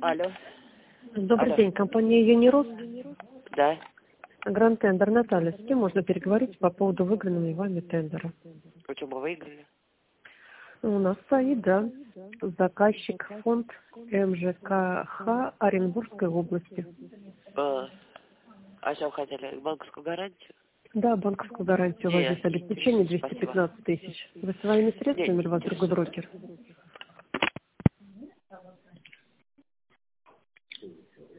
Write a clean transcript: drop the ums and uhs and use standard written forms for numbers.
Алло. Добрый Алло. день, компания «Юнирост». Да. Гранд-тендер. Наталья, с кем можно переговорить по поводу выигранного вами тендера? Почему вы выиграли? У нас стоит, да, заказчик фонд МЖКХ Оренбургской области. А что вы хотели? Банковскую гарантию? Да, банковскую гарантию у вас Нет. здесь обеспечение Спасибо. 215 тысяч. Вы своими средствами или у вас другой Нет. брокер?